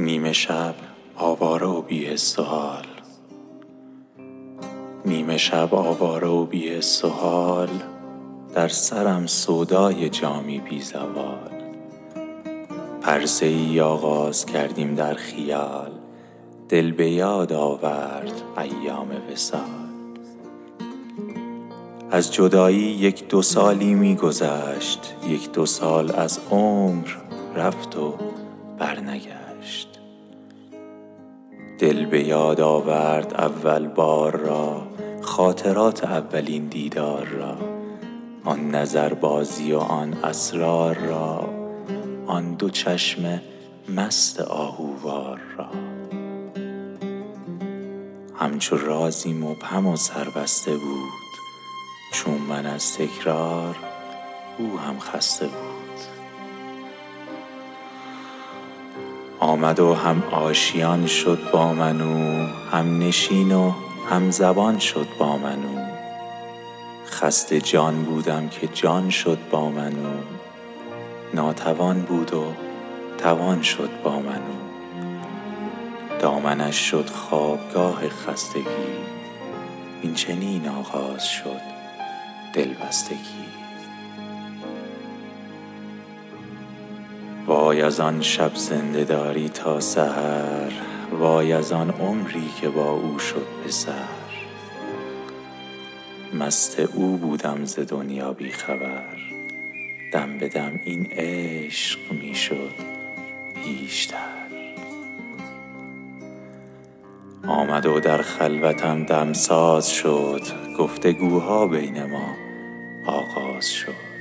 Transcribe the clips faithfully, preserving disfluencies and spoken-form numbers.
نیمه شب آواره و بی حس و حال، نیمه شب آواره و بی حس و حال، در سرم سودای جامی بی زوال. پرسه ای آغاز کردیم در خیال، دل به یاد آورد ایام وصال. از جدایی یک دو سالی می گذشت، یک دو سال از عمر رفت و برنگشت. دل به یاد آورد اول بار را، خاطرات اولین دیدار را، آن نظر بازی و آن اسرار را، آن دو چشم مست آهووار را. همچو رازی مبهم و سربسته بود، چون من از تکرار او هم خسته بود. آمد و هم آشیان شد با من او، هم نشین و هم زبان شد با من او. خسته جان بودم که جان شد با من او، ناتوان بود و توان شد با من او. دامنش شد خوابگاه خستگی، این چنین آغاز شد دلبستگی. وای از آن شب زنده داری تا سحر، وای از آن عمری که با او شد به سر. مست او بودم ز دنیا بی خبر، دم به دم این عشق می شد بیشتر. آمد و در خلوتم دمساز شد، گفتگوها بین ما آغاز شد.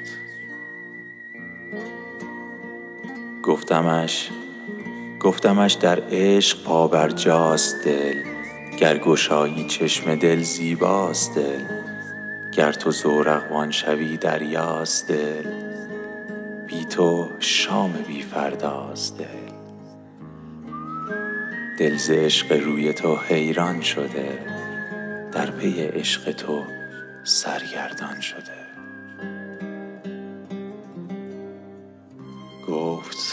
گفتمش گفتمش در عشق پابرجاست دل، گر گشایی چشم دل زیباست دل. گر تو زورقوان شوی دریاست دل، بی تو شام بی فرداست دل. دل ز عشق روی تو حیران شده، در پی عشق تو سرگردان شده. گفت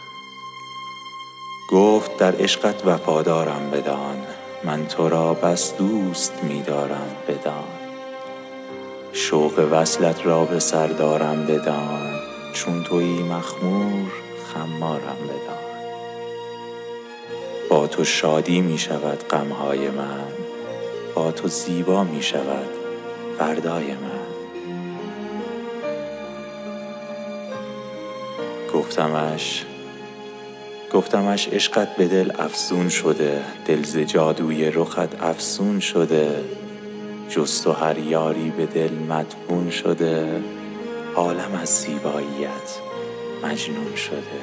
گفت در عشقت وفادارم بدان، من تو را بس دوست می دارم بدان. شوق وصلت را به سر دارم بدان، چون تویی مخمور خمارم بدان. با تو شادی می شود غمهای من، با تو زیبا می شود فردای من. گفتمش گفتمش عشقت به دل افزون شده، دل ز جادوی رخت افسون شده. جز تو هر یاری به دل مدفون شده، عالم از زیباییت مجنون شده.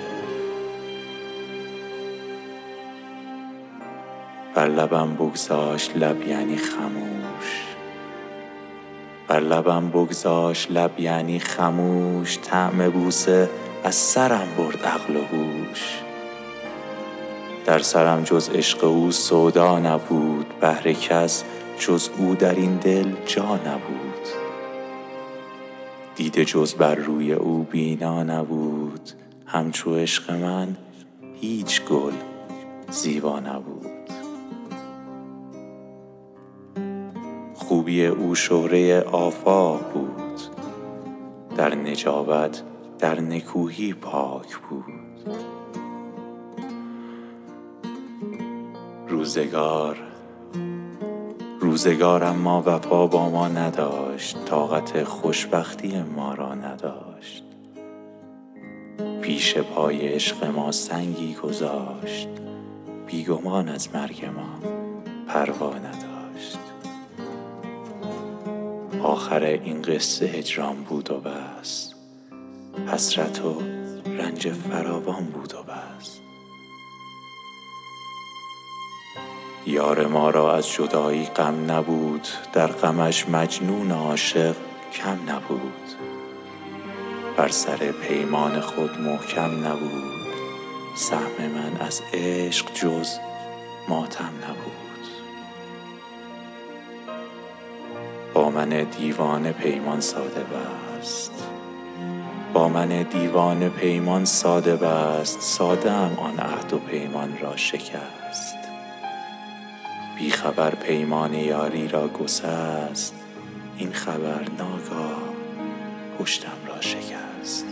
بر لبم بگذاشت لب یعنی خموش، بر لبم بگذاشت لب یعنی خموش. طعم بوسه از سرم برد عقل و هوش. در سرم جز عشق او سودا نبود، بهر کس جز او در این دل جا نبود. دیده جز بر روی او بینا نبود، همچو عشق من هیچ گل زیبا نبود. خوبی او شهره آفاق بود، در نجابت در نکویی پاک بود. روزگار روزگار اما وفا با ما نداشت، طاقت خوشبختی ما را نداشت. پیش پای عشق ما سنگی گذاشت، بیگمان از مرگ ما پروا نداشت. آخر این قصه هجران بود و بس، حسرت و رنج فراوان بود و بس. یار ما را از جدایی غم نبود، در غمش مجنون عاشق کم نبود. بر سر پیمان خود محکم نبود، سهم من از عشق جز ماتم نبود. با من دیوانه پیمان ساده بست، با با من دیوانه پیمان ساده بست، ساده ام آن عهد و پیمان را شکست. بی خبر پیمان یاری را گسست، این خبر ناگاه پشتم را شکست.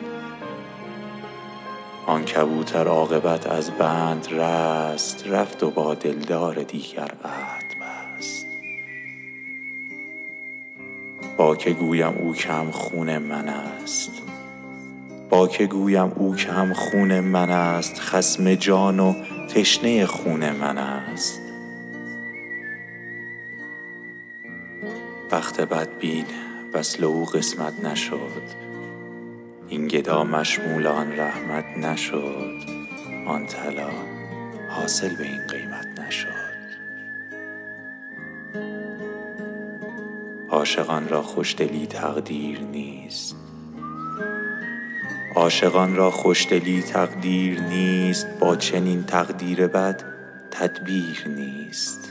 آن کبوتر عاقبت از بند رست، رفت و با دلدار دیگر عهد بست. با که گویم او که هم خون من است، با که گویم او که هم خون من است، خصم جان و تشنه خون من است. بخت بدبین وصل او قسمت نشد، این گدا مشمول آن رحمت نشد. آن طلا حاصل به این قیمت نشد. عاشقان را خوشدلی تقدیر نیست، عاشقان را خوشدلی تقدیر نیست. با چنین تقدیر بد تدبیر نیست.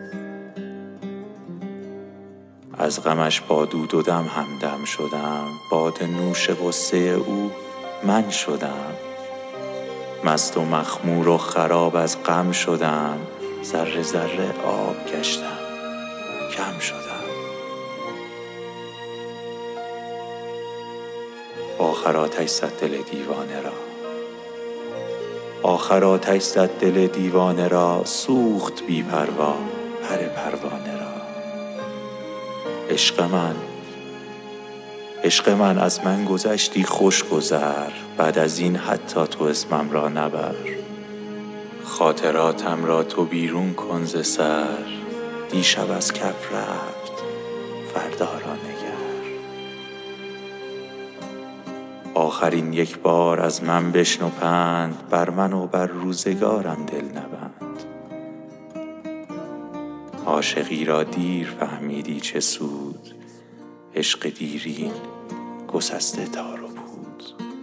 از غمش با دود و دم همدم شدم، باد نوش غصه او من شدم. مست و مخمور و خراب از غم شدم، ذره ذره آب گشتم کم شدم. آخر آتش زد دل دیوانه را، آخر آتش زد دل دیوانه را. سوخت بی پروا پر پروانه را. عشق من عشق من از من گذشتی خوش گذر، بعد از این حتی تو اسمم را نبر. خاطراتم را تو بیرون کن ز سر، دیشب از کف رفت فردا را نگر. آخرین یک بار از من بشنو پند، بر من و بر روزگارم دل نبند. عاشقی را دیر فهمیدی چه سود، عشق دیرین گسسته تار و پود.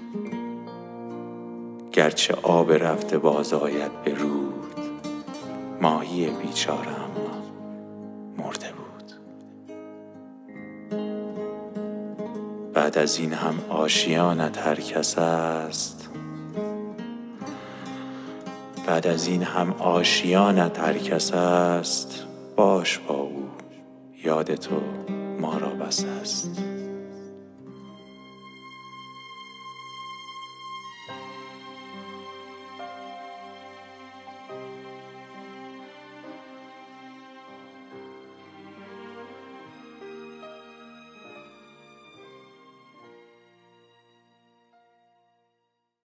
گرچه آب رفته باز آید به رود، ماهی بیچاره اما مرده بود. بعد از این هم آشیانت هر کس است، بعد از این هم آشیانت هر کس است. باش با او یاد تو ما را بس است.